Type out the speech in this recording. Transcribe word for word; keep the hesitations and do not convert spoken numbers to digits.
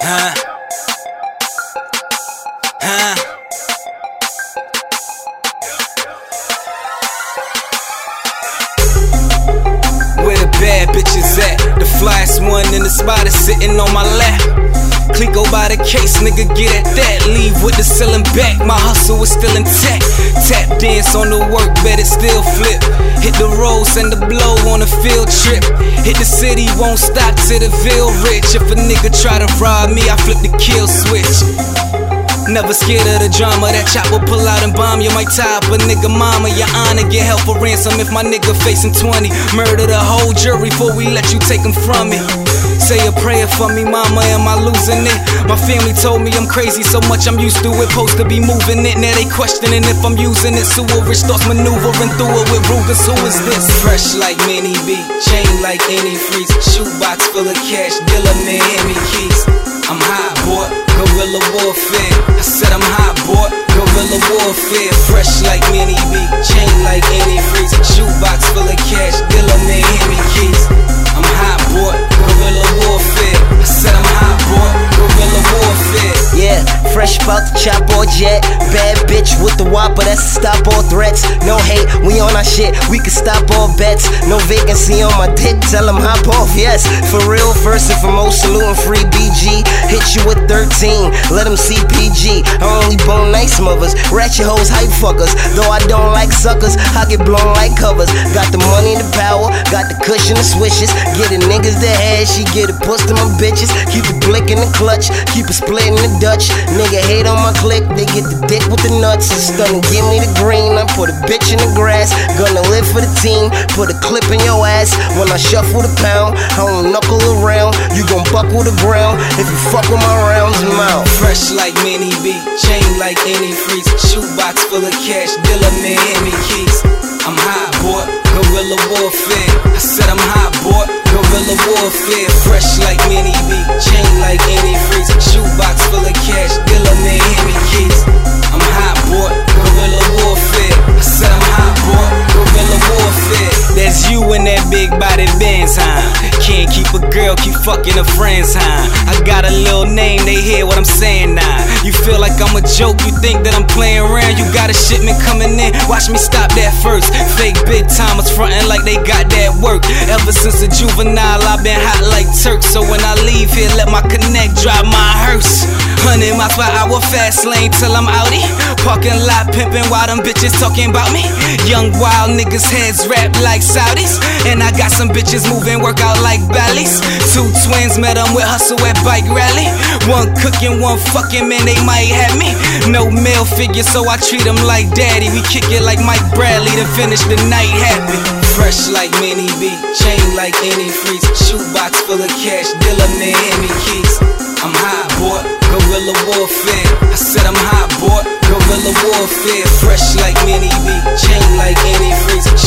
Huh? Huh? Where the bad bitches at? The flyest one in the spot is sitting on my lap. Clico by the case, nigga, get at that. Leave with the ceiling back, my hustle is still intact. Tap dance on the work, bet it still flip. Hit the road, send the blow on a field trip. Hit the city, won't stop till the Ville rich. If a nigga try to rob me, I flip the kill switch. Never scared of the drama, that chopper pull out and bomb. You might tie up a nigga mama, your honor, get help for ransom if my nigga facing twenty. Murder the whole jury before we let you take him from me. Say a prayer for me, mama, am I losing it? My family told me I'm crazy so much I'm used to it. Supposed to be moving it, now they questioning if I'm using it. Sewer rich thoughts maneuvering through it with Rugers, who is this? Fresh like Manny B, chain like any freeze. Shoebox full of cash, dealer man, hand me keys. I'm hot, boy, guerrilla warfare. I said I'm hot, boy, guerrilla warfare. Fresh like Manny B, chain like any freeze. Shoebox full of cash, dealer man, hand me keys. I'm hot, boy, guerrilla warfare. I said I'm hot, boy, guerrilla warfare. Yeah, fresh about the chop or jet. Bad bitch with the whopper, that's to stop all threats. No hate, we on our shit, we can stop all bets. No vacancy on my dick, tell them hop off, yes. For real, first and foremost, saluting free B G. Hit you with thirteen, let them see P G. I only bone nice mothers, ratchet hoes, hype fuckers. Though I don't like suckers, I get blown like covers. Got the money, the power, got the cushion, the swishes. Get the niggas the head, she get it pushed to my bitches. Keep it blick in the clutch, keep it split in the Dutch. Nigga hate on my click, they get the dick with the nuts. It's stunning, give me the green, I put a bitch in the grass. Gonna live for the team, put a clip in your ass. When I shuffle the pound, I don't knuckle around. You gon' buckle the ground if you fuck with my rounds and mouth. Fresh like Manny B, chain like any freeze. Shoebox full of cash, dealer man, hand me keys. I'm hot, boy, guerrilla warfare. I said I'm hot, boy, guerrilla warfare. Fresh like Manny B, chain like any freeze. Shoebox full of cash, dealer man, hand me keys. I'm hot, boy, guerrilla warfare. I said I'm hot, boy, guerrilla warfare. That's you in that big body Benz, huh? Can't keep a girl, keep fucking her friends, huh? I got a little name, they hear what I'm saying now. You feel like I'm a joke, you think that I'm playing around. You got a shipment coming in, watch me stop that first. Fake big timers frontin' like they got that work. Ever since a juvenile, I've been hot like Turk. So when I leave here, let my connect drive my hearse. Hundred miles per hour, fast lane till I'm outie. Parking lot pimpin' while them bitches talking about me. Young wild niggas heads wrapped like Saudis. And I got some bitches moving, work out like Bally's. Two twins met them with hustle at bike rally. One cooking, one fucking, man, they might have me. No male figure, so I treat them like daddy. We kick it like Mike Bradley to finish the night happy. Fresh like Manny B, chain like any freeze. Shoebox full of cash, dealer man, hand me keys. I'm hot, boy, guerrilla warfare. I said I'm hot, boy, guerrilla warfare. Fresh like Manny B, chain like any freeze.